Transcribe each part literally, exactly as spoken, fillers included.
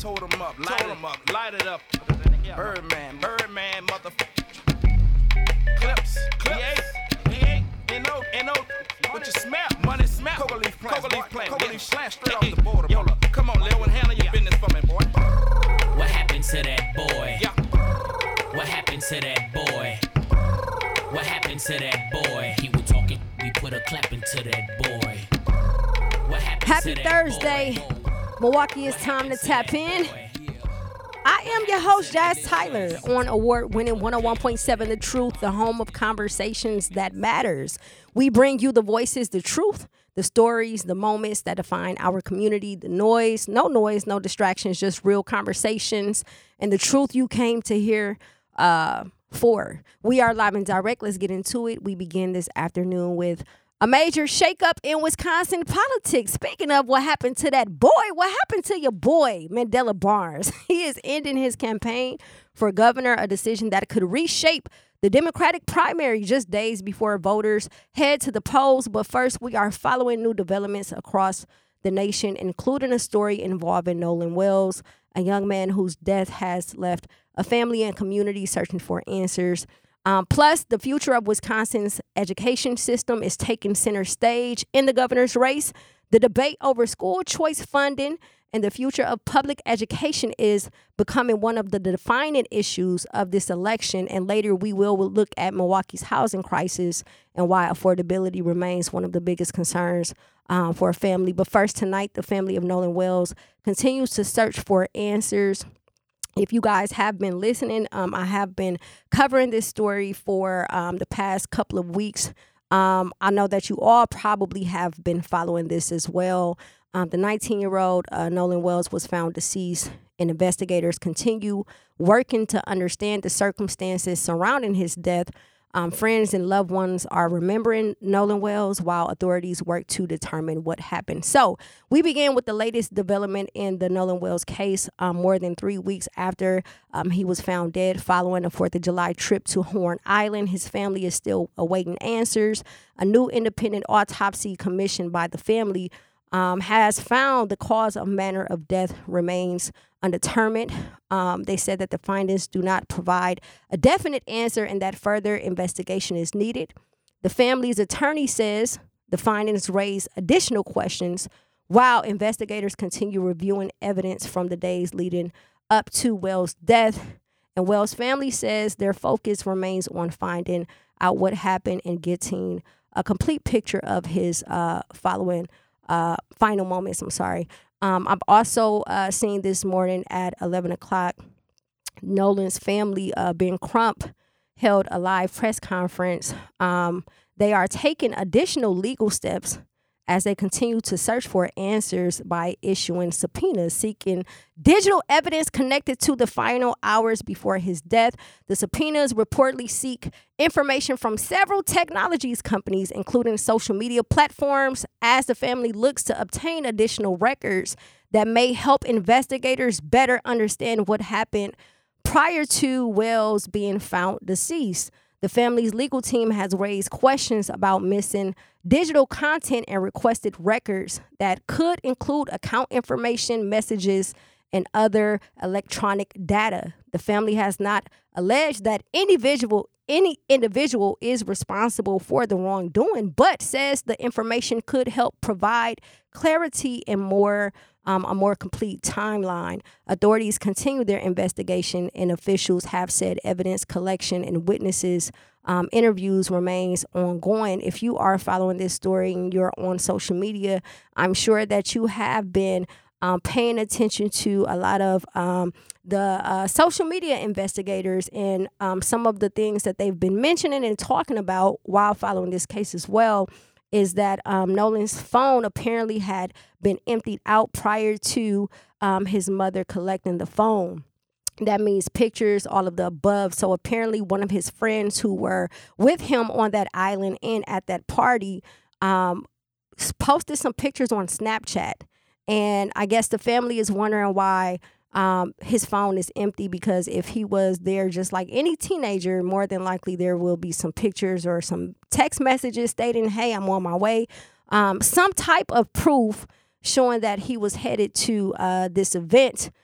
told him up, light him up, light it up. Birdman, Birdman, motherfucker. Clips, clips. He ain't, he ain't, ain't no, ain't no. What you smell? Money smell. Coca leaf plant, Coca leaf plant, Coca leaf plant, straight off the border. Yo, look, come on, Lil, and handle your business for me, boy. What happened to that boy? Yeah. What happened to that boy? What happened to that boy? He was talking, we put a clap into that boy. What happened Happy to that Thursday. boy? Milwaukee, it's time to tap in. I am your host, Jazz Tyler, on award-winning one oh one point seven The Truth, the home of conversations that matters. We bring you the voices, the truth, the stories, the moments that define our community, the noise, no noise, no distractions, just real conversations, and the truth you came to hear uh, for. We are live and direct. Let's get into it. We begin this afternoon with a major shakeup in Wisconsin politics. Speaking of what happened to that boy, what happened to your boy, Mandela Barnes? He is ending his campaign for governor, a decision that could reshape the Democratic primary just days before voters head to the polls. But first, we are following new developments across the nation, including a story involving Nolan Wells, a young man whose death has left a family and community searching for answers. Um, plus, the future of Wisconsin's education system is taking center stage in the governor's race. The debate over school choice funding and the future of public education is becoming one of the defining issues of this election. And later, we will look at Milwaukee's housing crisis and why affordability remains one of the biggest concerns um, for a family. But first, tonight, the family of Nolan Wells continues to search for answers. If you guys have been listening, um, I have been covering this story for um, the past couple of weeks. Um, I know that you all probably have been following this as well. Um, the nineteen-year-old uh, Nolan Wells was found deceased, and investigators continue working to understand the circumstances surrounding his death. Um, friends and loved ones are remembering Nolan Wells while authorities work to determine what happened. So we begin with the latest development in the Nolan Wells case. Um, more than three weeks after um, he was found dead following a fourth of July trip to Horn Island, his family is still awaiting answers. A new independent autopsy commissioned by the family Um, has found the cause of manner of death remains undetermined. Um, they said that the findings do not provide a definite answer and that further investigation is needed. The family's attorney says the findings raise additional questions while investigators continue reviewing evidence from the days leading up to Wells' death. And Wells' family says their focus remains on finding out what happened and getting a complete picture of his uh, following Uh, final moments. I'm sorry. Um, I've also uh, seen this morning at eleven o'clock, Nolan's family, uh, Ben Crump, held a live press conference. Um, they are taking additional legal steps as they continue to search for answers by issuing subpoenas seeking digital evidence connected to the final hours before his death. The subpoenas reportedly seek information from several technologies companies, including social media platforms, as the family looks to obtain additional records that may help investigators better understand what happened prior to Wells being found deceased. The family's legal team has raised questions about missing digital content and requested records that could include account information, messages, and other electronic data. The family has not alleged that individual any individual is responsible for the wrongdoing, but says the information could help provide clarity and more um, a more complete timeline. Authorities continue their investigation, and officials have said evidence collection and witnesses um, interviews remains ongoing. If you are following this story and you're on social media, I'm sure that you have been Um, paying attention to a lot of um, the uh, social media investigators and um, some of the things that they've been mentioning and talking about while following this case as well, is that um, Nolan's phone apparently had been emptied out prior to um, his mother collecting the phone. That means pictures, all of the above. So apparently one of his friends who were with him on that island and at that party um, posted some pictures on Snapchat. And I guess the family is wondering why um, his phone is empty, because if he was there just like any teenager, more than likely there will be some pictures or some text messages stating, hey, I'm on my way. Um, some type of proof showing that he was headed to uh, this event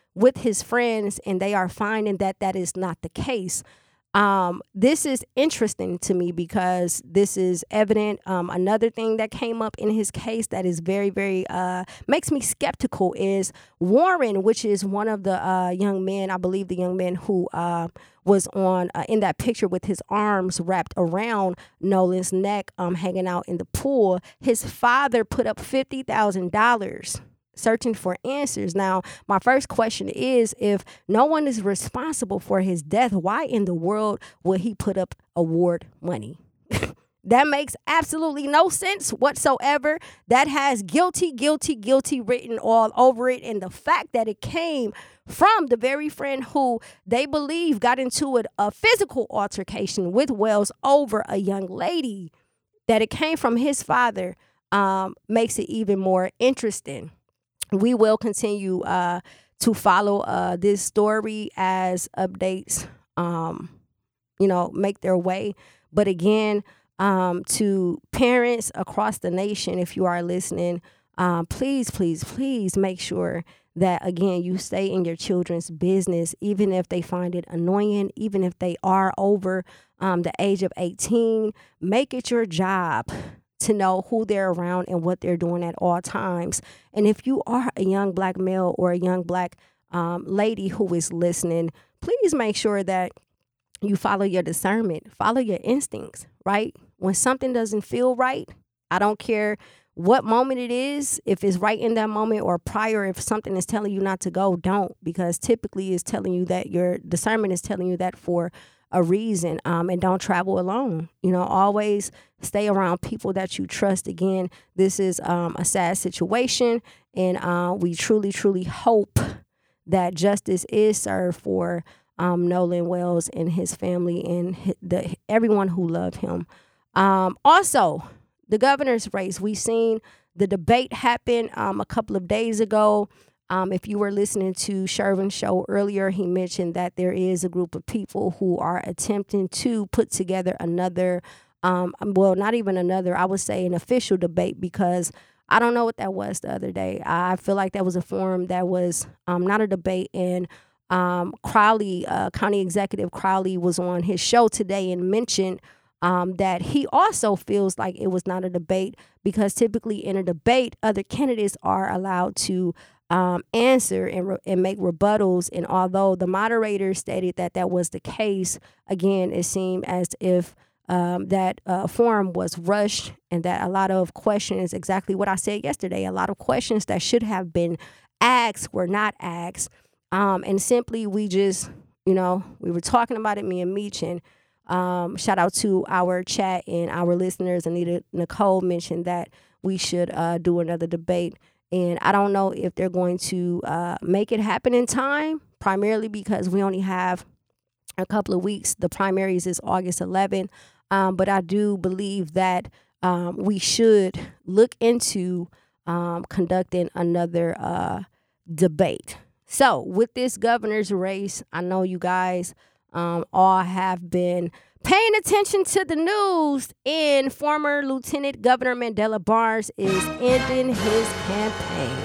with his friends, and they are finding that that is not the case. Um, this is interesting to me because this is evident. Um, another thing that came up in his case that is very, very uh, makes me skeptical is Warren, which is one of the uh, young men, I believe the young man who uh, was on uh, in that picture with his arms wrapped around Nolan's neck, um, hanging out in the pool. His father put up fifty thousand dollars searching for answers. Now, my first question is, if no one is responsible for his death, why in the world would he put up award money? That makes absolutely no sense whatsoever. That has guilty, guilty, guilty written all over it. And the fact that it came from the very friend who they believe got into a, a physical altercation with Wells over a young lady, that it came from his father, um, makes it even more interesting. We will continue uh, to follow uh, this story as updates, um, you know, make their way. But again, um, to parents across the nation, if you are listening, um, please, please, please make sure that, again, you stay in your children's business, even if they find it annoying, even if they are over um, the age of eighteen. Make it your job to know who they're around and what they're doing at all times. And if you are a young black male or a young black um, lady who is listening, please make sure that you follow your discernment, follow your instincts, right? When something doesn't feel right, I don't care what moment it is, if it's right in that moment or prior, if something is telling you not to go, don't, because typically it's telling you that your discernment is telling you that for a reason, um, and don't travel alone. You know, always stay around people that you trust. Again, this is um, a sad situation, and uh, we truly, truly hope that justice is served for um, Nolan Wells and his family and the everyone who loved him. Um, also, the governor's race. We seen the debate happen um, a couple of days ago. Um, if you were listening to Shervin's show earlier, he mentioned that there is a group of people who are attempting to put together another, um, well, not even another, I would say an official debate, because I don't know what that was the other day. I feel like that was a forum that was um, not a debate. And um, Crowley, uh, County Executive Crowley, was on his show today and mentioned Um, that he also feels like it was not a debate, because typically in a debate, other candidates are allowed to um, answer and, re- and make rebuttals. And although the moderator stated that that was the case, again, it seemed as if um, that uh, forum was rushed, and that a lot of questions, exactly what I said yesterday, a lot of questions that should have been asked were not asked. Um, and simply, we just, you know, we were talking about it, me and Meech, and Um, shout out to our chat and our listeners. Anita Nicole mentioned that we should uh, do another debate. And I don't know if they're going to uh, make it happen in time, primarily because we only have a couple of weeks. The primaries is August eleventh. Um, but I do believe that um, we should look into um, conducting another uh, debate. So with this governor's race, I know you guys Um, all have been paying attention to the news, and former Lieutenant Governor Mandela Barnes is ending his campaign.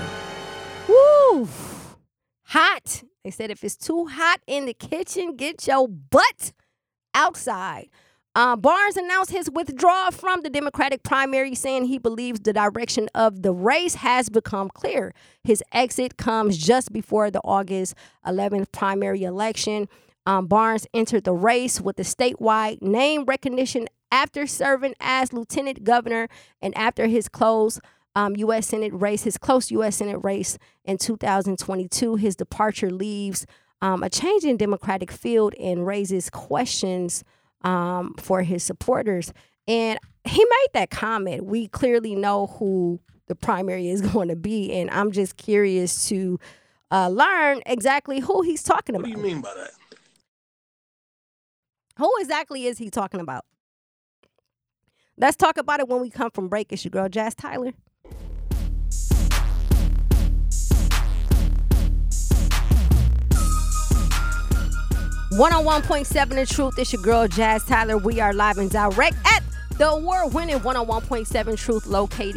Woo! Hot. They said if it's too hot in the kitchen, get your butt outside. Uh, Barnes announced his withdrawal from the Democratic primary, saying he believes the direction of the race has become clear. His exit comes just before the August eleventh primary election. Um, Barnes entered the race with the statewide name recognition after serving as lieutenant governor, and after his close um, U S Senate race, his close U S Senate race in two thousand twenty-two. His departure leaves um, a change in Democratic field and raises questions um, for his supporters. And he made that comment. We clearly know who the primary is going to be, and I'm just curious to uh, learn exactly who he's talking about. What do you mean by that? Who exactly is he talking about? Let's talk about it when we come from break. It's your girl, Jazz Tyler. one oh one point seven The Truth. It's your girl, Jazz Tyler. We are live and direct at the award-winning one oh one point seven Truth, located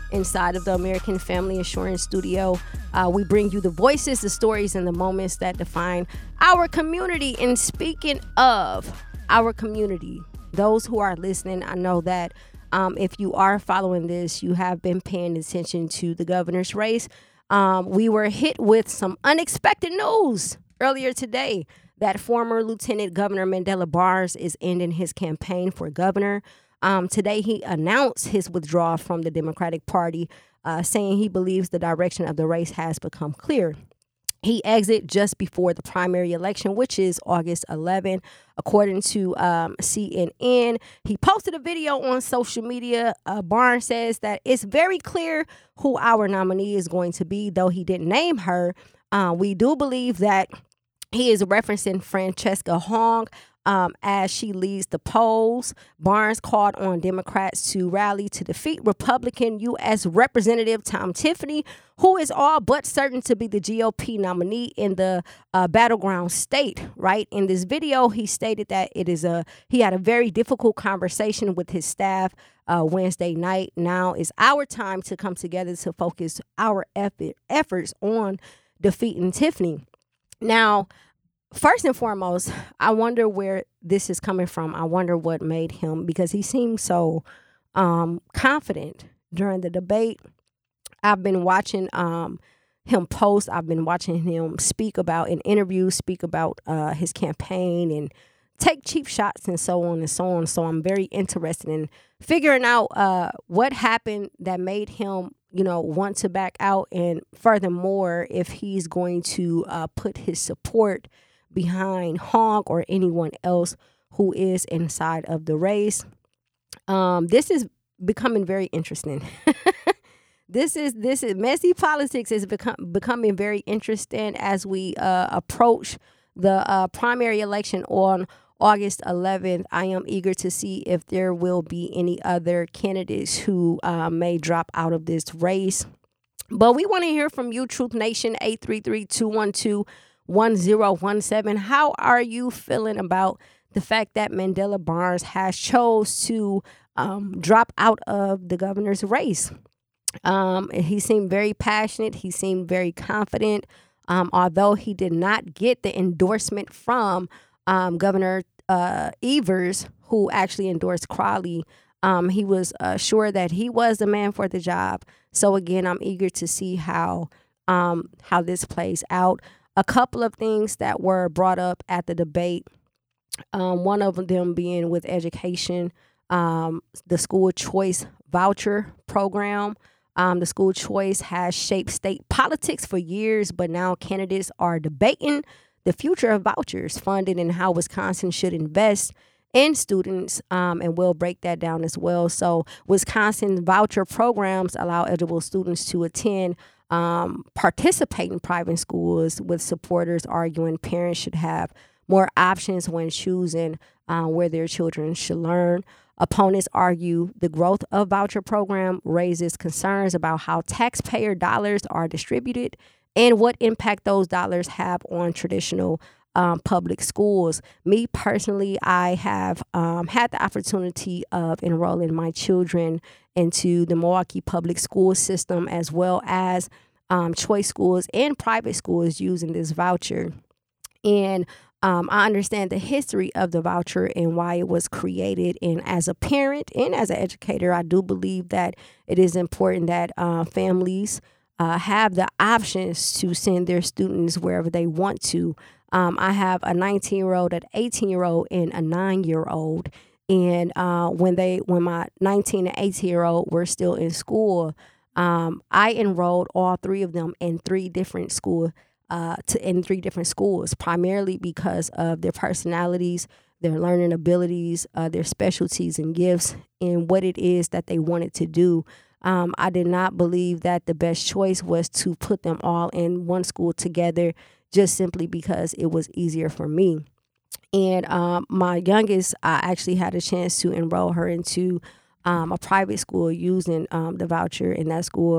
inside of the American Family Insurance Studio. Uh, we bring you the voices, the stories, and the moments that define our community. And speaking of our community, those who are listening, I know that um, if you are following this, you have been paying attention to the governor's race. Um, we were hit with some unexpected news earlier today that former Lieutenant Governor Mandela Barnes is ending his campaign for governor. Um, today, he announced his withdrawal from the Democratic Party, uh, saying he believes the direction of the race has become clear. He exited just before the primary election, which is August eleventh. According to um, C N N, he posted a video on social media. Uh, Barnes says that it's very clear who our nominee is going to be, though he didn't name her. Uh, we do believe that he is referencing Francesca Hong um, as she leads the polls. Barnes called on Democrats to rally to defeat Republican U S Representative Tom Tiffany, who is all but certain to be the G O P nominee in the uh, battleground state. Right in this video, he stated that it is a he had a very difficult conversation with his staff uh, Wednesday night. Now is our time to come together to focus our effort, efforts on defeating Tiffany. Now, first and foremost, I wonder where this is coming from. I wonder what made him, because he seemed so um, confident during the debate. I've been watching um, him post. I've been watching him speak about in interviews, speak about uh, his campaign and take cheap shots and so on and so on. So I'm very interested in figuring out uh, what happened that made him, you know, want to back out. And furthermore, if he's going to uh, put his support behind Hong or anyone else who is inside of the race. Um, this is becoming very interesting. this is this is messy politics is become becoming very interesting as we uh, approach the uh, primary election on August eleventh. I am eager to see if there will be any other candidates who uh, may drop out of this race. But we want to hear from you, Truth Nation, eight three three, two one two, one zero one seven. How are you feeling about the fact that Mandela Barnes has chose to um, drop out of the governor's race? Um, he seemed very passionate. He seemed very confident. Um, although he did not get the endorsement from um, Governor uh, Evers, who actually endorsed Crowley, um, he was uh, sure that he was the man for the job. So again, I'm eager to see how um, how this plays out. A couple of things that were brought up at the debate, um, one of them being with education, um, the school choice voucher program. Um, the school choice has shaped state politics for years, but now candidates are debating the future of vouchers, funding, and how Wisconsin should invest in students, um, and we'll break that down as well. So Wisconsin voucher programs allow eligible students to attend, um, participate in private schools, with supporters arguing parents should have more options when choosing uh, where their children should learn. Opponents argue the growth of voucher program raises concerns about how taxpayer dollars are distributed and what impact those dollars have on traditional um, public schools. Me personally, I have um, had the opportunity of enrolling my children into the Milwaukee public school system, as well as um, choice schools and private schools using this voucher. And Um, I understand the history of the voucher and why it was created. And as a parent and as an educator, I do believe that it is important that uh, families uh, have the options to send their students wherever they want to. Um, I have a nineteen-year-old, an eighteen-year-old, and a nine-year-old. And uh, when they, when my nineteen and eighteen-year-old were still in school, um, I enrolled all three of them in three different schools. Uh, to in three different schools, primarily because of their personalities, their learning abilities, uh, their specialties and gifts, and what it is that they wanted to do. Um, I did not believe that the best choice was to put them all in one school together, just simply because it was easier for me. And um, my youngest, I actually had a chance to enroll her into um, a private school using um, the voucher, and that school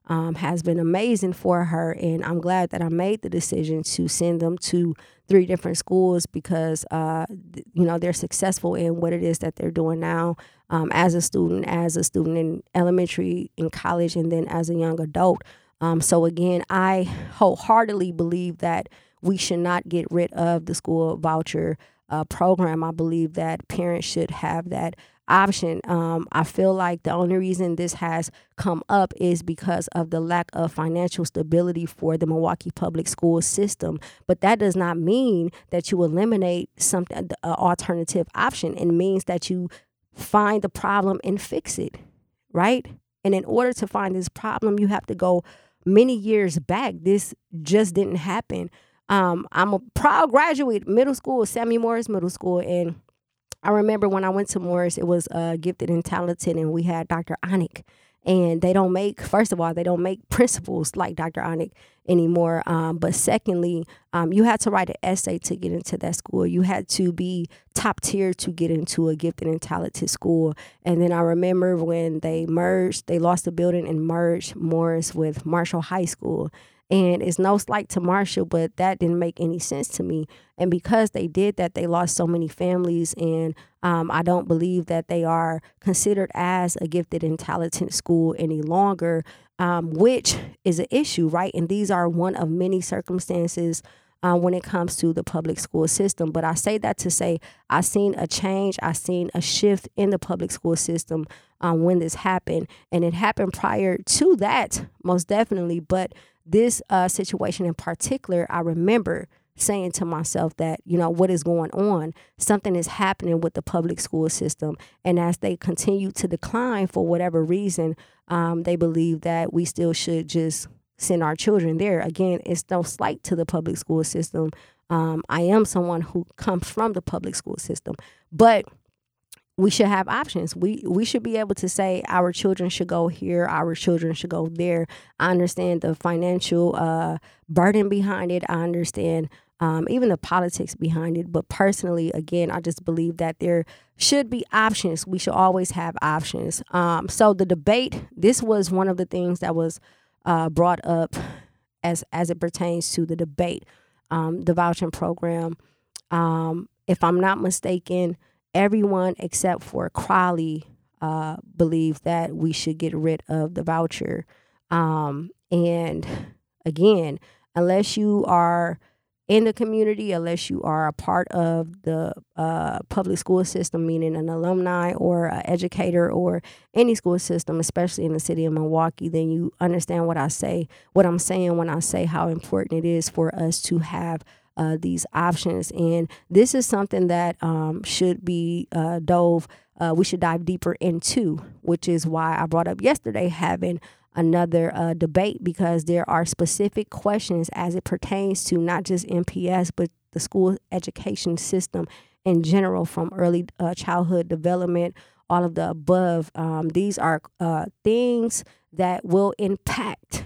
um, has been amazing for her. And I'm glad that I made the decision to send them to three different schools because, uh, th- you know, they're successful in what it is that they're doing now um, as a student, as a student in elementary, in college, and then as a young adult. Um, so, again, I wholeheartedly believe that we should not get rid of the school voucher uh, program. I believe that parents should have that option. Um, I feel like the only reason this has come up is because of the lack of financial stability for the Milwaukee public school system. But that does not mean that you eliminate something, an alternative option. It means that you find the problem and fix it, right? And in order to find this problem, you have to go many years back. This just didn't happen. Um, I'm a proud graduate, middle school, Samuel Morris Middle School, and I remember when I went to Morris, it was uh, gifted and talented, and we had Doctor Onick. And they don't make, first of all, they don't make principals like Doctor Onick anymore. Um, but secondly, um, you had to write an essay to get into that school. You had to be top tier to get into a gifted and talented school. And then I remember when they merged, they lost the building and merged Morris with Marshall High School. And it's no slight to Marshall, but that didn't make any sense to me. And because they did that, they lost so many families. And um, I don't believe that they are considered as a gifted and talented school any longer, um, which is an issue, right? And these are one of many circumstances uh, when it comes to the public school system. But I say that to say I've seen a change. I've seen a shift in the public school system um, when this happened. And it happened prior to that, most definitely. But this uh, situation in particular, I remember saying to myself that, you know, what is going on? Something is happening with the public school system. And as they continue to decline for whatever reason, um, they believe that we still should just send our children there. Again, it's no slight to the public school system. Um, I am someone who comes from the public school system, but we should have options. We we should be able to say our children should go here, our children should go there. I understand the financial uh, burden behind it. I understand um, even the politics behind it. But personally, again, I just believe that there should be options. We should always have options. Um, so the debate, this was one of the things that was uh, brought up as, as it pertains to the debate, um, the vouching program. Um, if I'm not mistaken, everyone except for Crowley uh, believed that we should get rid of the voucher. Um, and again, unless you are in the community, unless you are a part of the uh, public school system, meaning an alumni or an educator or any school system, especially in the city of Milwaukee, then you understand what I say, what I'm saying when I say how important it is for us to have Uh, these options. And this is something that um, should be uh, dove, uh, we should dive deeper into, which is why I brought up yesterday having another uh, debate, because there are specific questions as it pertains to not just M P S, but the school education system in general, from early uh, childhood development, all of the above. Um, these are uh, things that will impact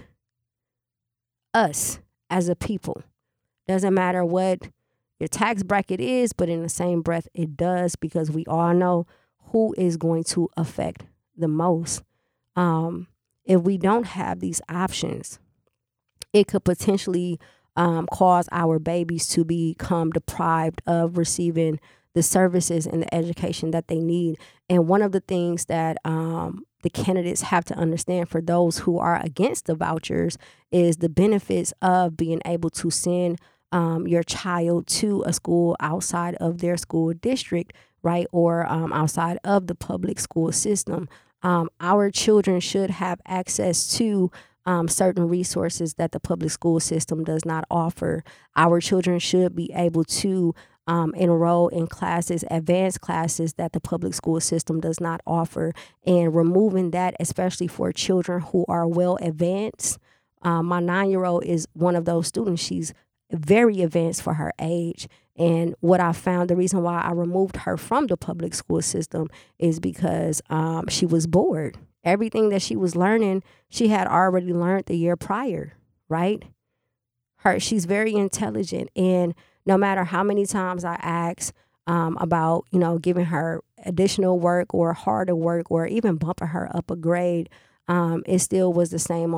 us as a people. Doesn't matter what your tax bracket is, but in the same breath, it does, because we all know who is going to affect the most. Um, if we don't have these options, it could potentially um, cause our babies to become deprived of receiving the services and the education that they need. And one of the things that um, the candidates have to understand, for those who are against the vouchers, is the benefits of being able to send Um, your child to a school outside of their school district, right, or um, outside of the public school system. Um, our children should have access to um, certain resources that the public school system does not offer. Our children should be able to um, enroll in classes, advanced classes that the public school system does not offer, and removing that, especially for children who are well advanced. Um, my nine-year-old is one of those students. She's very advanced for her age. And what I found, the reason why I removed her from the public school system is because um, she was bored. Everything that she was learning, she had already learned the year prior, right? Her, she's very intelligent. And no matter how many times I ask um, about, you know, giving her additional work or harder work or even bumping her up a grade, um, it still was the same on the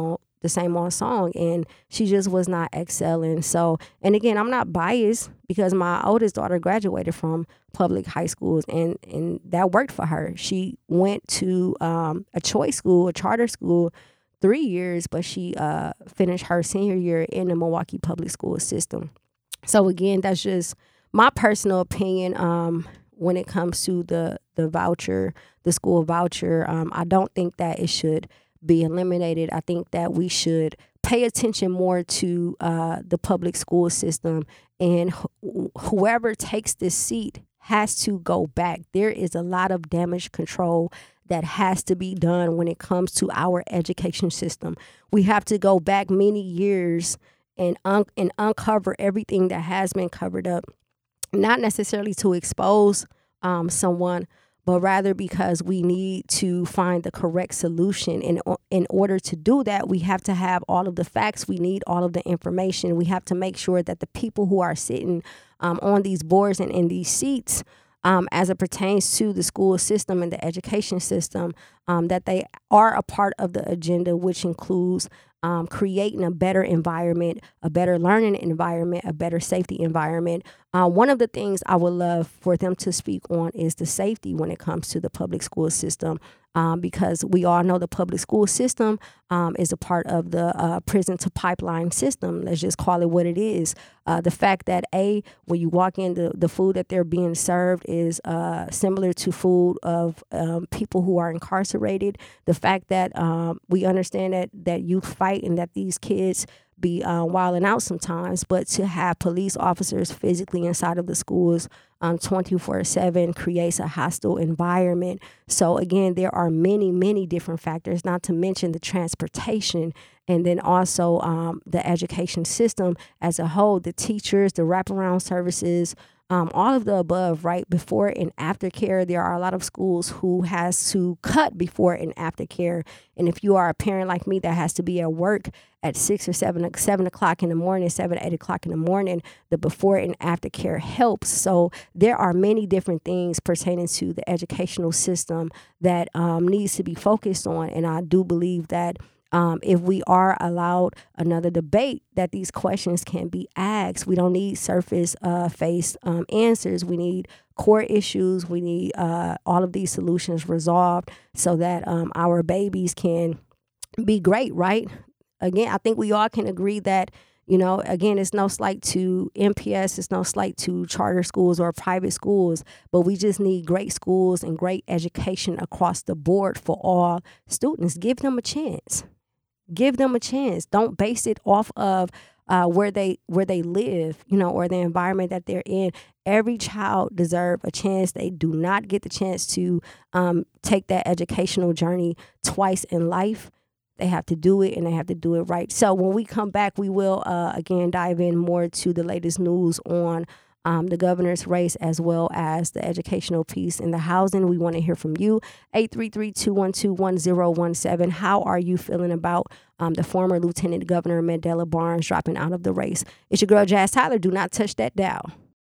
the same old song, and she just was not excelling. So, and again, I'm not biased because my oldest daughter graduated from public high schools, and, and that worked for her. She went to um, a choice school, a charter school, three years, but she uh, finished her senior year in the Milwaukee public school system. So again, that's just my personal opinion um, when it comes to the, the voucher, the school voucher. Um, I don't think that it should be eliminated. I think that we should pay attention more to uh, the public school system, and wh- whoever takes this seat has to go back. There is a lot of damage control that has to be done when it comes to our education system. We have to go back many years and un- and uncover everything that has been covered up, not necessarily to expose um, someone, but rather because we need to find the correct solution. And in order to do that, we have to have all of the facts. We need all of the information. We have to make sure that the people who are sitting um, on these boards and in these seats, Um, as it pertains to the school system and the education system, um, that they are a part of the agenda, which includes um, creating a better environment, a better learning environment, a better safety environment. Uh, one of the things I would love for them to speak on is the safety when it comes to the public school system, um, because we all know the public school system um, is a part of the uh, prison to pipeline system. Let's just call it what it is. Uh, the fact that, A, when you walk in, the, the food that they're being served is uh, similar to food of um, people who are incarcerated. The fact that um, we understand that, that youth fight and that these kids be uh, wilding out sometimes, but to have police officers physically inside of the schools um, twenty-four seven creates a hostile environment. So again, there are many, many different factors, not to mention the transportation, and then also um, the education system as a whole, the teachers, the wraparound services, Um, all of the above, right? Before and after care, there are a lot of schools who has to cut before and after care. And if you are a parent like me that has to be at work at six or seven, seven o'clock in the morning, seven, eight o'clock in the morning, the before and after care helps. So there are many different things pertaining to the educational system that um, needs to be focused on. And I do believe that Um, if we are allowed another debate, that these questions can be asked. We don't need surface uh, face um, answers. We need core issues. We need uh, all of these solutions resolved so that um, our babies can be great, right? Again, I think we all can agree that, you know, again, it's no slight to M P S, it's no slight to charter schools or private schools, but we just need great schools and great education across the board for all students. Give them a chance. Give them a chance. Don't base it off of uh, where they where they live, you know, or the environment that they're in. Every child deserves a chance. They do not get the chance to um, take that educational journey twice in life. They have to do it, and they have to do it right. So when we come back, we will, uh, again, dive in more to the latest news on Um, the governor's race, as well as the educational piece in the housing. We want to hear from you. eight three three, two one two, one zero one seven. How are you feeling about um, the former Lieutenant Governor Mandela Barnes dropping out of the race? It's your girl, Jazz Tyler. Do not touch that dial.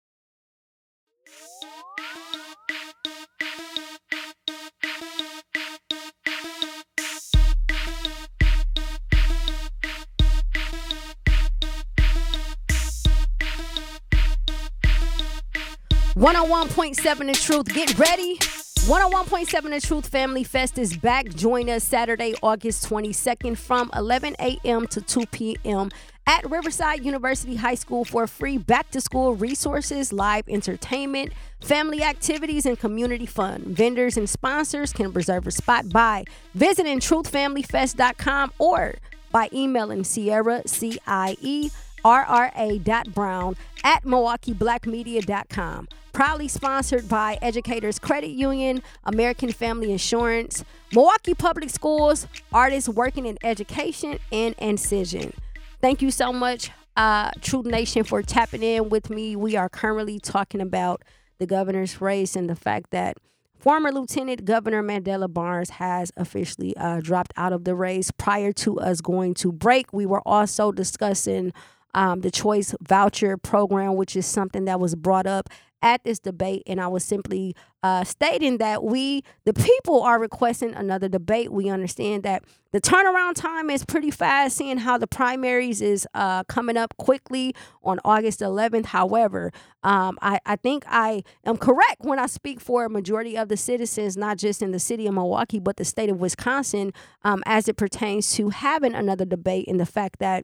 one oh one point seven The Truth. Get ready. one oh one point seven The Truth Family Fest is back. Join us Saturday, August twenty-second from eleven a.m. to two p.m. at Riverside University High School for free back-to-school resources, live entertainment, family activities, and community fun. Vendors and sponsors can reserve a spot by visiting truth family fest dot com or by emailing Sierra, C I E R R A dot Brown at Milwaukee Black Media dot com. Proudly sponsored by Educators Credit Union, American Family Insurance, Milwaukee Public Schools, Artists Working in Education, and Incision. Thank you so much, uh, Truth Nation, for tapping in with me. We are currently talking about the governor's race and the fact that former Lieutenant Governor Mandela Barnes has officially uh, dropped out of the race. Prior to us going to break, we were also discussing um, the Choice Voucher Program, which is something that was brought up at this debate, and I was simply uh, stating that we, the people, are requesting another debate. We understand that the turnaround time is pretty fast, seeing how the primaries is uh, coming up quickly on August eleventh. However, um, I, I think I am correct when I speak for a majority of the citizens, not just in the city of Milwaukee, but the state of Wisconsin, um, as it pertains to having another debate, and the fact that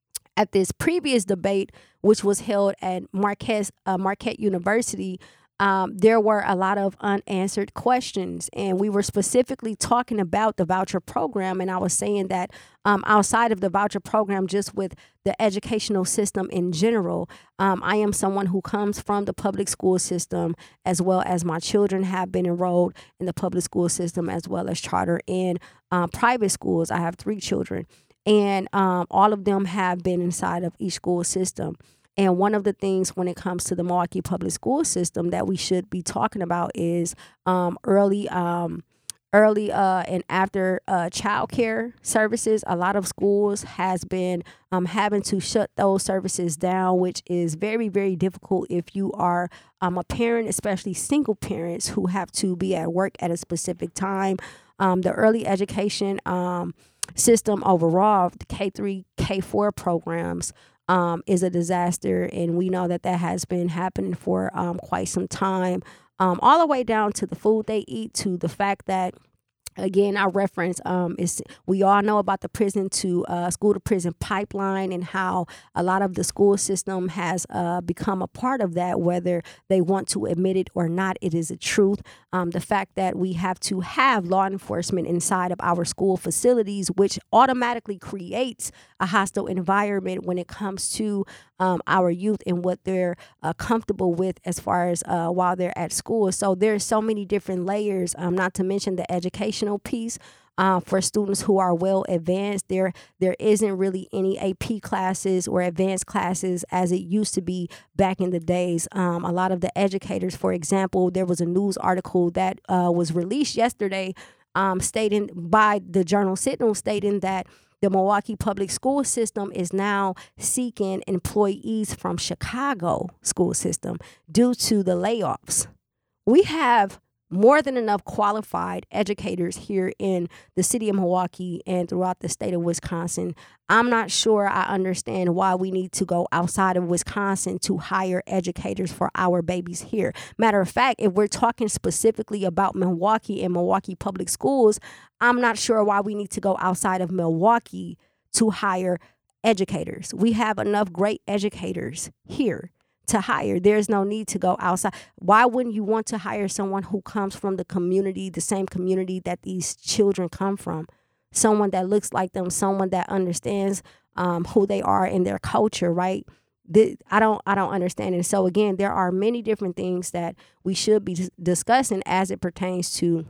at this previous debate, which was held at Marquette, uh, Marquette University, um, there were a lot of unanswered questions. And we were specifically talking about the voucher program. And I was saying that um, outside of the voucher program, just with the educational system in general, um, I am someone who comes from the public school system, as well as my children have been enrolled in the public school system, as well as charter and um, private schools. I have three children. And um, all of them have been inside of each school system. And one of the things when it comes to the Milwaukee public school system that we should be talking about is um, early um, early uh, and after uh, child care services. A lot of schools has been um, having to shut those services down, which is very, very difficult if you are um, a parent, especially single parents who have to be at work at a specific time. Um, the early education um, system overall, the K three, K four programs, um, is a disaster. And we know that that has been happening for um, quite some time, um, all the way down to the food they eat, to the fact that, again, I reference um, is we all know about the prison to uh, school to prison pipeline, and how a lot of the school system has uh, become a part of that, whether they want to admit it or not. It is a truth. Um, the fact that we have to have law enforcement inside of our school facilities, which automatically creates a hostile environment when it comes to um, our youth and what they're uh, comfortable with as far as uh, while they're at school. So there's so many different layers, um, not to mention the educational piece. Uh, for students who are well advanced, there there isn't really any A P classes or advanced classes as it used to be back in the days. Um, a lot of the educators, for example, there was a news article that uh, was released yesterday um, stating by the Journal Sentinel, stating that the Milwaukee public school system is now seeking employees from Chicago school system due to the layoffs. We have more than enough qualified educators here in the city of Milwaukee and throughout the state of Wisconsin. I'm not sure I understand why we need to go outside of Wisconsin to hire educators for our babies here. Matter of fact, if we're talking specifically about Milwaukee and Milwaukee public schools, I'm not sure why we need to go outside of Milwaukee to hire educators. We have enough great educators here to hire. There's no need to go outside. Why wouldn't you want to hire someone who comes from the community, the same community that these children come from? Someone that looks like them, someone that understands um, who they are and their culture, right? The, I don't I don't understand it. So again, there are many different things that we should be discussing as it pertains to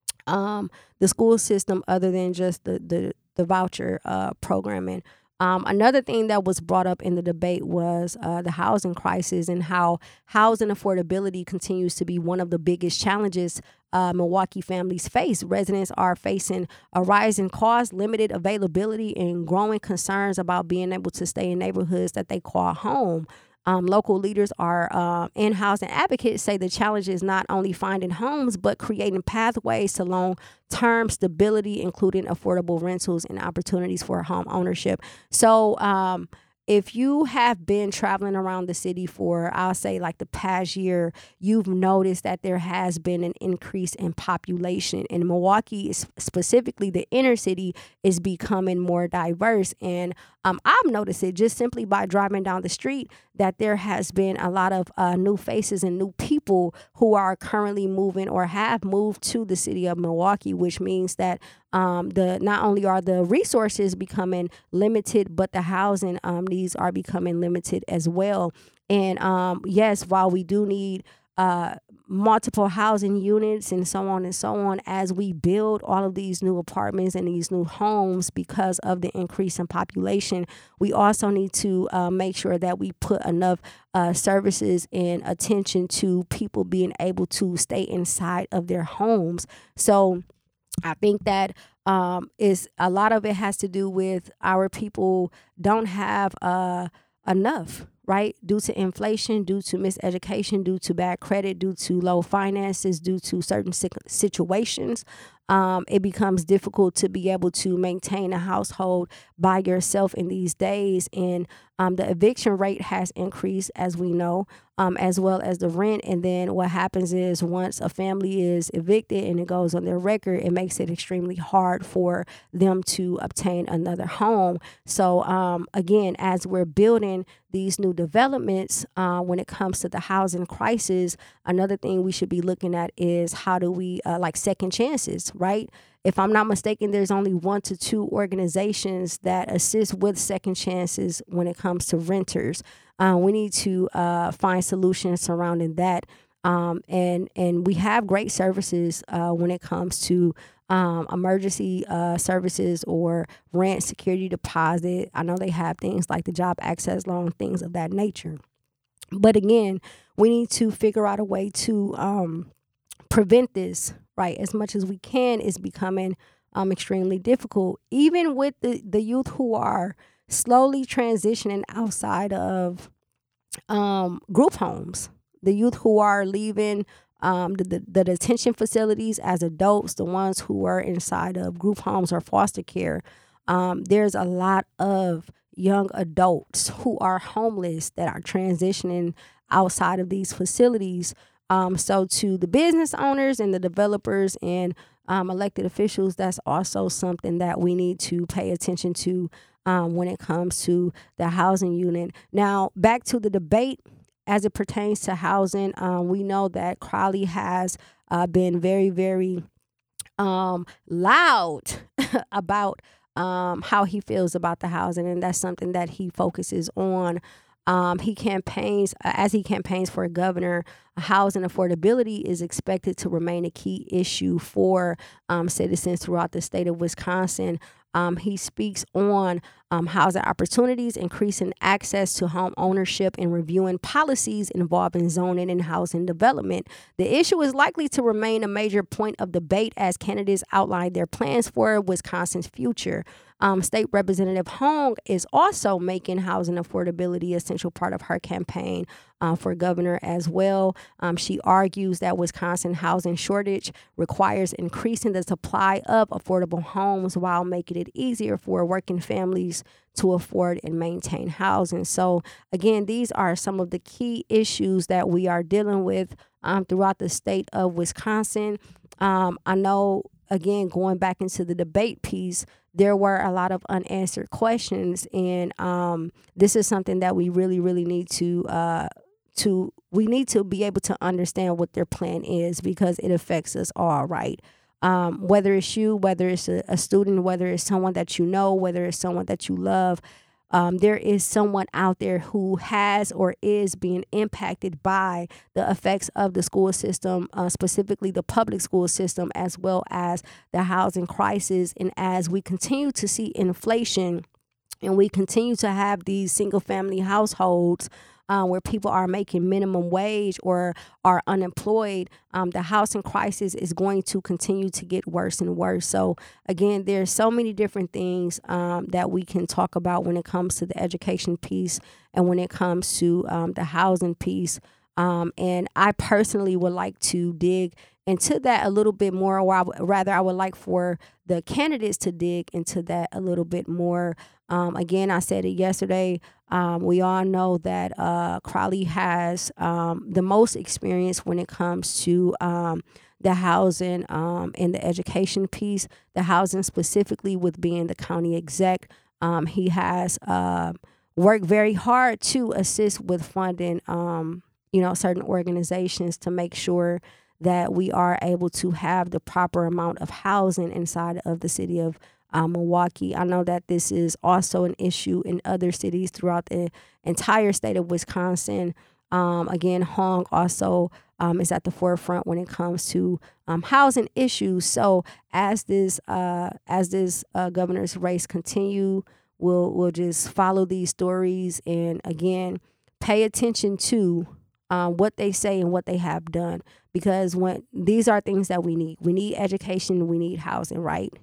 um, the school system, other than just the the, the voucher uh, programming. Um, another thing that was brought up in the debate was uh, the housing crisis, and how housing affordability continues to be one of the biggest challenges uh, Milwaukee families face. Residents are facing a rise in cost, limited availability, and growing concerns about being able to stay in neighborhoods that they call home. Um, local leaders are uh, and housing advocates say the challenge is not only finding homes, but creating pathways to long-term stability, including affordable rentals and opportunities for home ownership. So um, if you have been traveling around the city for, I'll say, like the past year, you've noticed that there has been an increase in population. And Milwaukee, is specifically the inner city, is becoming more diverse. And um, I've noticed it just simply by driving down the street, that there has been a lot of uh, new faces and new people who are currently moving or have moved to the city of Milwaukee, which means that um, the not only are the resources becoming limited, but the housing um, needs are becoming limited as well. And um, yes, while we do need uh, multiple housing units and so on and so on, as we build all of these new apartments and these new homes because of the increase in population, we also need to uh, make sure that we put enough uh, services and attention to people being able to stay inside of their homes. So I think that um, is a lot of it has to do with our people don't have uh, enough. right? Due to inflation, due to miseducation, due to bad credit, due to low finances, due to certain situations, um, it becomes difficult to be able to maintain a household by yourself in these days. And um, the eviction rate has increased, as we know, um, as well as the rent. And then what happens is once a family is evicted and it goes on their record, it makes it extremely hard for them to obtain another home. So um, again, as we're building these new developments, uh, when it comes to the housing crisis, another thing we should be looking at is how do we uh, like second chances, right? If I'm not mistaken, there's only one to two organizations that assist with second chances when it comes to renters. Uh, we need to uh, find solutions surrounding that. Um, and, and we have great services uh, when it comes to um, emergency uh, services or rent security deposit. I know they have things like the job access loan, things of that nature. But again, we need to figure out a way to um, prevent this, right? As much as we can is becoming um, extremely difficult, even with the, the youth who are slowly transitioning outside of um, group homes, the youth who are leaving um, the, the, the detention facilities as adults, the ones who are inside of group homes or foster care. Um, there's a lot of young adults who are homeless that are transitioning outside of these facilities. Um, so to the business owners and the developers and um, elected officials, that's also something that we need to pay attention to um, when it comes to the housing unit. Now, back to the debate as it pertains to housing. Um, we know that Crowley has uh, been very, very um, loud about um, how he feels about the housing, and that's something that he focuses on. Um, he campaigns, uh, as he campaigns for governor, housing affordability is expected to remain a key issue for um, citizens throughout the state of Wisconsin. Um, he speaks on um, housing opportunities, increasing access to home ownership, and reviewing policies involving zoning and housing development. The issue is likely to remain a major point of debate as candidates outline their plans for Wisconsin's future. Um, State Representative Hong is also making housing affordability an essential part of her campaign uh, for governor as well. Um, she argues that Wisconsin housing shortage requires increasing the supply of affordable homes while making it easier for working families to afford and maintain housing. So again, these are some of the key issues that we are dealing with um, throughout the state of Wisconsin. Um, I know, again, going back into the debate piece, there were a lot of unanswered questions, and um, this is something that we really, really need to uh, to we need to be able to understand what their plan is, because it affects us all, right? Um, whether it's you, whether it's a, a student, whether it's someone that you know, whether it's someone that you love, um, there is someone out there who has or is being impacted by the effects of the school system, uh, specifically the public school system, as well as the housing crisis. And as we continue to see inflation and we continue to have these single family households Uh, where people are making minimum wage or are unemployed, um, the housing crisis is going to continue to get worse and worse. So again, there's so many different things um, that we can talk about when it comes to the education piece and when it comes to um, the housing piece. Um, and I personally would like to dig into that a little bit more, or I w- rather I would like for the candidates to dig into that a little bit more. Um, again, I said it yesterday. Um, we all know that uh, Crowley has um, the most experience when it comes to um, the housing um, and the education piece, the housing specifically with being the county exec. Um, he has uh, worked very hard to assist with funding, um, you know, certain organizations to make sure that we are able to have the proper amount of housing inside of the city of uh, Milwaukee. I know that this is also an issue in other cities throughout the entire state of Wisconsin. Um, again, Hong also um, is at the forefront when it comes to um, housing issues. So as this uh, as this uh, governor's race continue, we'll we'll just follow these stories and again pay attention to um, what they say and what they have done, because when these are things that we need. We need education. We need housing, right?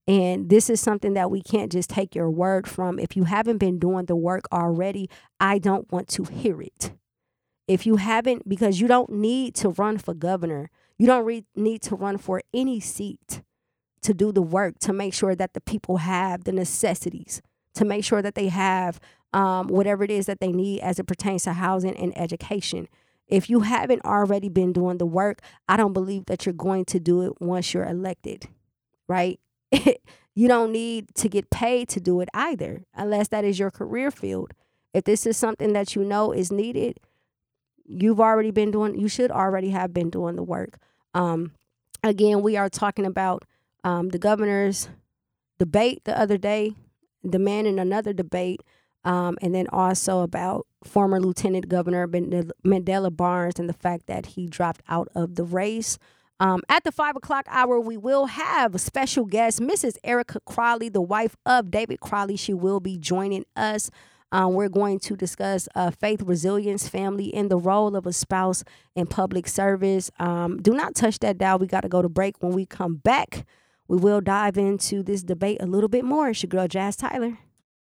And this is something that we can't just take your word from. If you haven't been doing the work already, I don't want to hear it. If you haven't, because you don't need to run for governor. You don't re- need to run for any seat to do the work, to make sure that the people have the necessities, to make sure that they have um, whatever it is that they need as it pertains to housing and education. If you haven't already been doing the work, I don't believe that you're going to do it once you're elected, right? You don't need to get paid to do it either, unless that is your career field. If this is something that you know is needed, you've already been doing, you should already have been doing the work. Um, again, we are talking about um, the governor's debate the other day, the man in another debate, um, and then also about former Lieutenant Governor Mandela Barnes and the fact that he dropped out of the race. Um, at the five o'clock hour, we will have a special guest, Missus Erica Crowley, the wife of David Crowley. She will be joining us. Um, we're going to discuss uh, faith, resilience, family, and the role of a spouse in public service. Um, do not touch that dial. We got to go to break. When we come back, we will dive into this debate a little bit more. It's your girl, Jazz Tyler.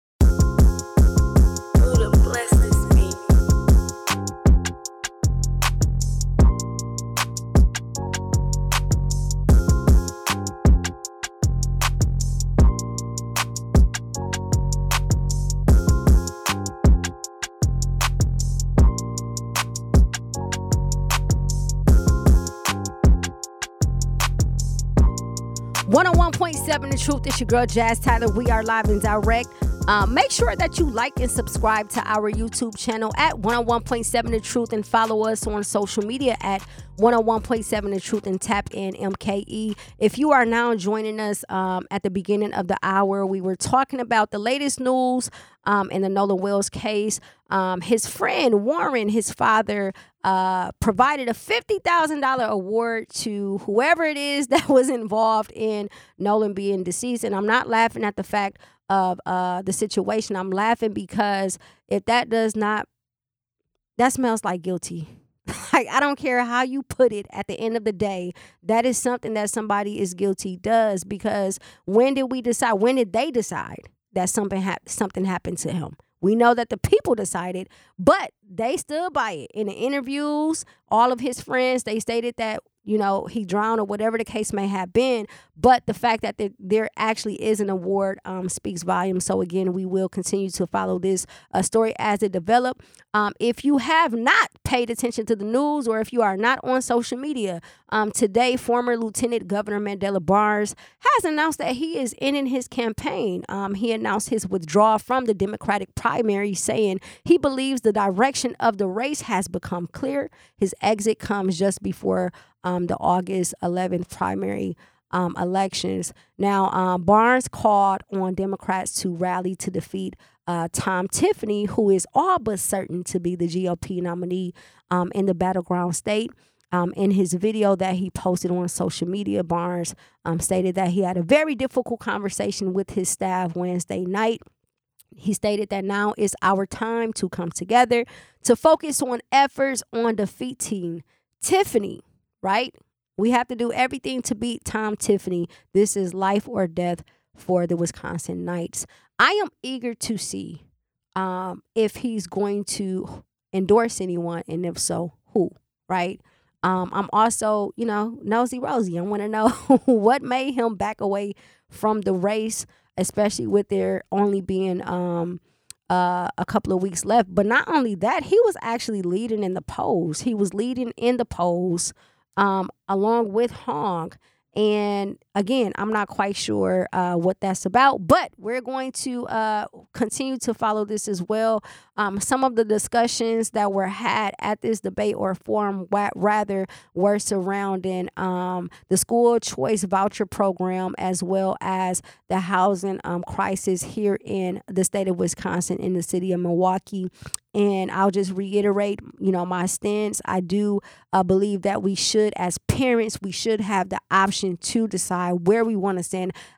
one oh one point seven The Truth. It's your girl, Jazz Tyler. We are live and direct. Um, make sure that you like and subscribe to our YouTube channel at one oh one point seven The Truth and follow us on social media at one oh one point seven The Truth and tap in M K E. If you are now joining us um, at the beginning of the hour, we were talking about the latest news um, in the Nolan Wells case. Um, his friend Warren, his father, uh, provided a fifty thousand dollars award to whoever it is that was involved in Nolan being deceased. And I'm not laughing at the fact of uh, the situation. I'm laughing because if that does not, that smells like guilty. Like, I don't care how you put it, at the end of the day, that is something that somebody is guilty does, because when did we decide, when did they decide that something ha- something happened to him? We know that the people decided, but they stood by it. In the interviews, all of his friends, they stated that, you know, he drowned or whatever the case may have been. But the fact that there, there actually is an award um, speaks volumes. So, again, we will continue to follow this uh, story as it develops. Um, if you have not paid attention to the news, or if you are not on social media, um, today, former Lieutenant Governor Mandela Barnes has announced that he is ending his campaign. Um, he announced his withdrawal from the Democratic primary, saying he believes the direction of the race has become clear. His exit comes just before um, the August eleventh primary um, elections. Now, um, Barnes called on Democrats to rally to defeat uh, Tom Tiffany, who is all but certain to be the G O P nominee um, in the battleground state. Um, in his video that he posted on social media, Barnes um, stated that he had a very difficult conversation with his staff Wednesday night. He stated that now is our time to come together to focus on efforts on defeating Tiffany, right? We have to do everything to beat Tom Tiffany. This is life or death for the Wisconsin Knights. I am eager to see um, if he's going to endorse anyone, and if so, who, right? Um, I'm also, you know, nosy Rosie. I want to know what made him back away from the race, especially with there only being um, uh, a couple of weeks left. But not only that, he was actually leading in the polls. He was leading in the polls um, along with Hong. And again, I'm not quite sure uh, what that's about, but we're going to uh, continue to follow this as well. Um, some of the discussions that were had at this debate or forum, wa- rather, were surrounding um, the school choice voucher program, as well as the housing um, crisis here in the state of Wisconsin, in the city of Milwaukee. And I'll just reiterate, you know, my stance. I do uh, believe that we should, as parents, we should have the option to decide where we want to send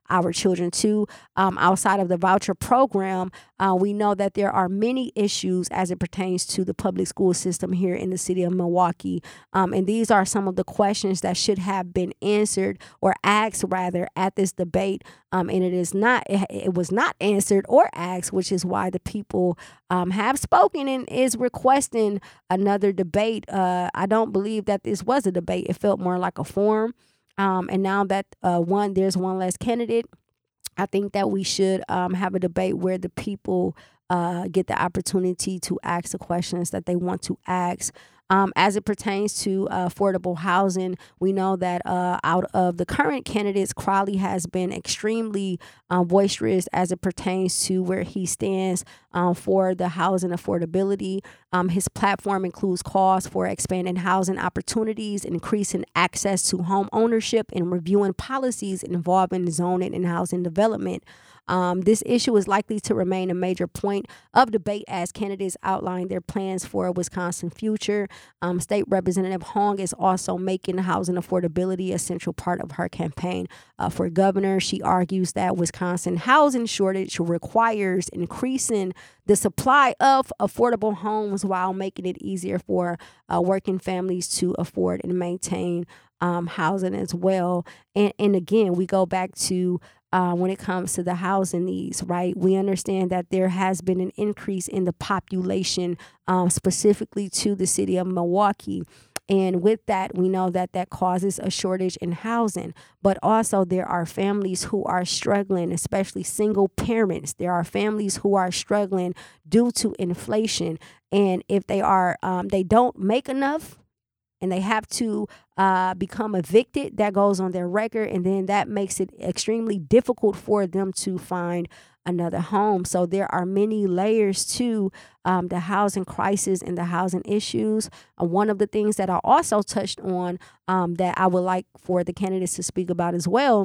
our children to. Um, outside of the voucher program, uh, we know that there are many issues as it pertains to the public school system here in the city of Milwaukee. Um, and these are some of the questions that should have been answered or asked rather at this debate. Um, and it is not, it, it was not answered or asked, which is why the people um, have spoken and is requesting another debate. Uh, I don't believe that this was a debate. It felt more like a forum. Um, and now that uh, one, there's one less candidate, I think that we should um, have a debate where the people uh, get the opportunity to ask the questions that they want to ask. Um, as it pertains to uh, affordable housing, we know that uh, out of the current candidates, Crowley has been extremely uh, boisterous as it pertains to where he stands um, for the housing affordability. Um, his platform includes calls for expanding housing opportunities, increasing access to home ownership, and reviewing policies involving zoning and housing development. Um, this issue is likely to remain a major point of debate as candidates outline their plans for a Wisconsin future. Um, State Representative Hong is also making housing affordability a central part of her campaign uh, for governor. She argues that Wisconsin housing shortage requires increasing the supply of affordable homes while making it easier for uh, working families to afford and maintain um, housing as well. And, and again, we go back to Uh, when it comes to the housing needs, right? We understand that there has been an increase in the population um, specifically to the city of Milwaukee. And with that, we know that that causes a shortage in housing. But also there are families who are struggling, especially single parents. There are families who are struggling due to inflation. And if they are, um, they don't make enough, and they have to uh, become evicted, that goes on their record, and then that makes it extremely difficult for them to find another home. So there are many layers to um, the housing crisis and the housing issues. Uh, one of the things that I also touched on um, that I would like for the candidates to speak about as well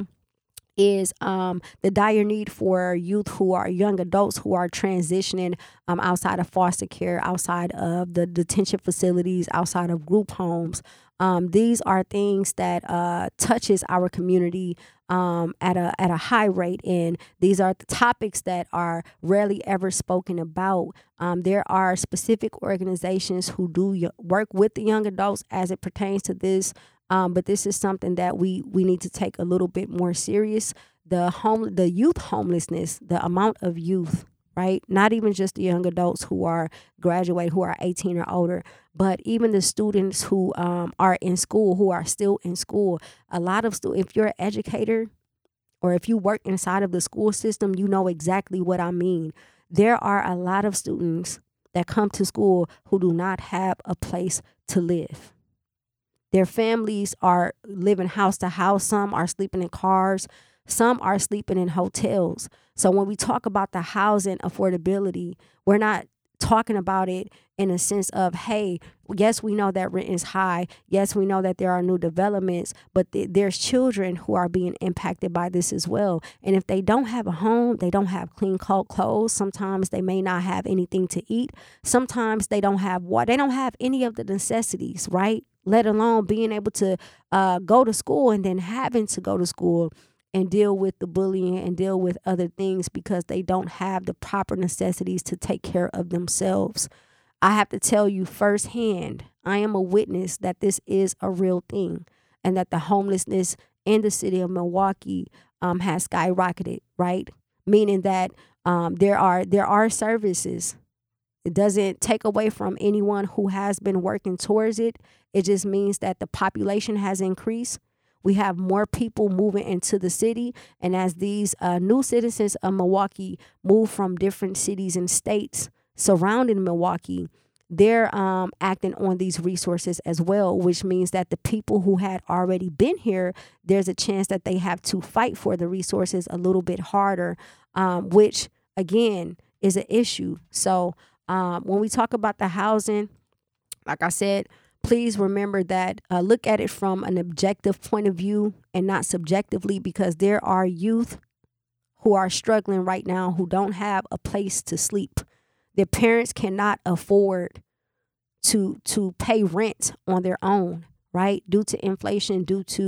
is um, the dire need for youth who are young adults who are transitioning um, outside of foster care, outside of the detention facilities, outside of group homes. Um, these are things that uh, touches our community um, at a at a high rate, and these are the topics that are rarely ever spoken about. Um, there are specific organizations who do y- work with the young adults as it pertains to this. Um, but this is something that we we need to take a little bit more serious. The home, the youth homelessness, the amount of youth, right? Not even just the young adults who are graduate, who are eighteen or older, but even the students who um, are in school, who are still in school. A lot of stu- if you're an educator or if you work inside of the school system, you know exactly what I mean. There are a lot of students that come to school who do not have a place to live. Their families are living house to house. Some are sleeping in cars. Some are sleeping in hotels. So when we talk about the housing affordability, we're not talking about it in a sense of, hey, yes, we know that rent is high. Yes, we know that there are new developments, but th- there's children who are being impacted by this as well. And if they don't have a home, they don't have clean cold clothes. Sometimes they may not have anything to eat. Sometimes they don't have what they don't have any of the necessities, right? Let alone being able to uh, go to school and then having to go to school and deal with the bullying and deal with other things because they don't have the proper necessities to take care of themselves. I have to tell you firsthand, I am a witness that this is a real thing and that the homelessness in the city of Milwaukee um, has skyrocketed, right? Meaning that um, there are there are services. It doesn't take away from anyone who has been working towards it. It just means that the population has increased. We have more people moving into the city. And as these uh, new citizens of Milwaukee move from different cities and states surrounding Milwaukee, they're um, acting on these resources as well, which means that the people who had already been here, there's a chance that they have to fight for the resources a little bit harder, um, which, again, is an issue. So um, when we talk about the housing, like I said, please remember that uh, look at it from an objective point of view and not subjectively, because there are youth who are struggling right now who don't have a place to sleep. Their parents cannot afford to to pay rent on their own, right? Due to inflation, due to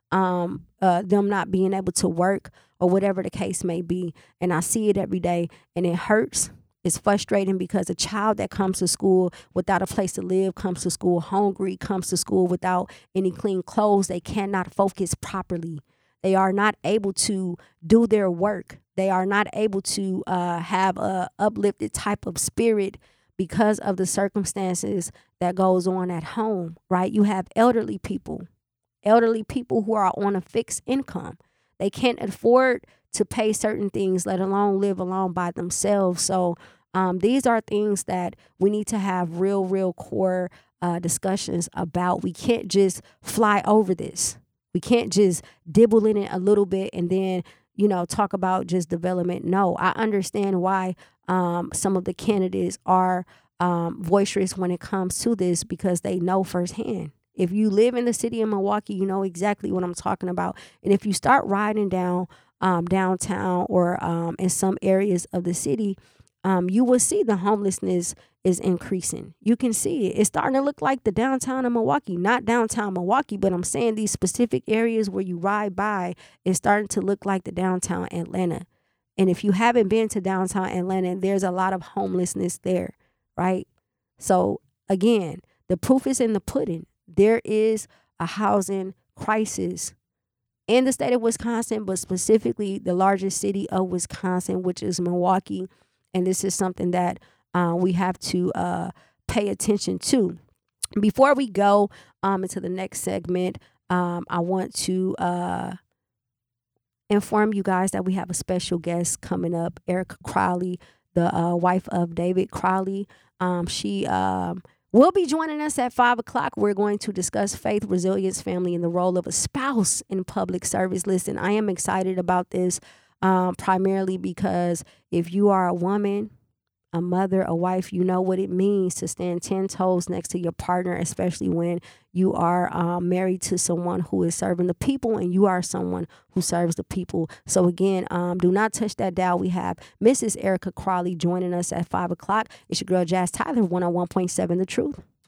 um, uh, them not being able to work or whatever the case may be. And I see it every day, and it hurts. It's frustrating because a child that comes to school without a place to live, comes to school hungry, comes to school without any clean clothes, they cannot focus properly. They are not able to do their work. They are not able to uh, have a uplifted type of spirit because of the circumstances that goes on at home, right? You have elderly people, elderly people who are on a fixed income. They can't afford to pay certain things, let alone live alone by themselves. So um, these are things that we need to have real, real core uh, discussions about. We can't just fly over this. We can't just dibble in it a little bit and then, you know, talk about just development. No, I understand why um, some of the candidates are um, boisterous when it comes to this, because they know firsthand. If you live in the city of Milwaukee, you know exactly what I'm talking about. And if you start riding down um, downtown or um, in some areas of the city, um, you will see the homelessness is increasing. You can see it. It's starting to look like the downtown of Milwaukee, not downtown Milwaukee, but I'm saying these specific areas where you ride by, it's starting to look like the downtown Atlanta. And if you haven't been to downtown Atlanta, there's a lot of homelessness there, right? So again, the proof is in the pudding. There is a housing crisis in the state of Wisconsin, but specifically the largest city of Wisconsin, which is Milwaukee. And this is something that uh, we have to uh, pay attention to. Before we go um, into the next segment, um, I want to uh, inform you guys that we have a special guest coming up, Erica Crowley, the uh, wife of David Crowley. Um, she um, will be joining us at five o'clock. We're going to discuss faith, resilience, family, and the role of a spouse in public service. Listen, I am excited about this um, primarily because if you are a woman, a mother, a wife, you know what it means to stand ten toes next to your partner, especially when you are um, married to someone who is serving the people and you are someone who serves the people. So again, um, do not touch that dial. We have Missus Erica Crowley joining us at five o'clock. It's your girl, Jazz Tyler, one oh one point seven The Truth.